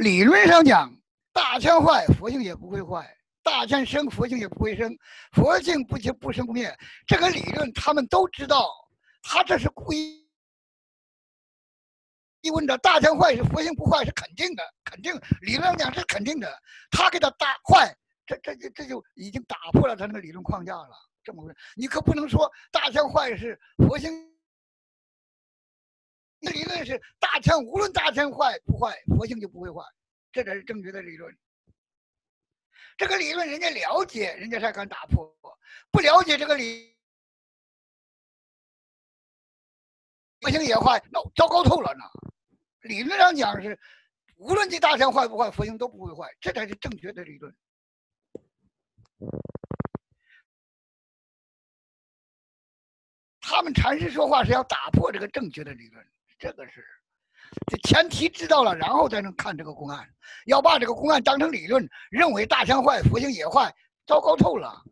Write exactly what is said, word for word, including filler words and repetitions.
理论上讲，大千坏，佛性也不会坏；大千生，佛性也不会生。佛性不不生不灭，这个理论他们都知道。他这是故意问的，大千坏是佛性不坏是肯定的，肯定理论上讲是肯定的。他给他打坏，这这这这就已经打破了他那个理论框架了。这么回事，你可不能说大千坏是佛性。理论是大千，无论大千坏不坏，佛性就不会坏，这才是正确的理论。这个理论人家了解，人家才敢打破；不了解这个理，佛性也坏，那糟糕透了呢。理论上讲是，无论这大千坏不坏，佛性都不会坏，这才是正确的理论。他们禅师说话是要打破这个正确的理论，这个是这前提知道了，然后才能看这个公案。要把这个公案当成理论，认为大千坏，佛性也坏，糟糕透了。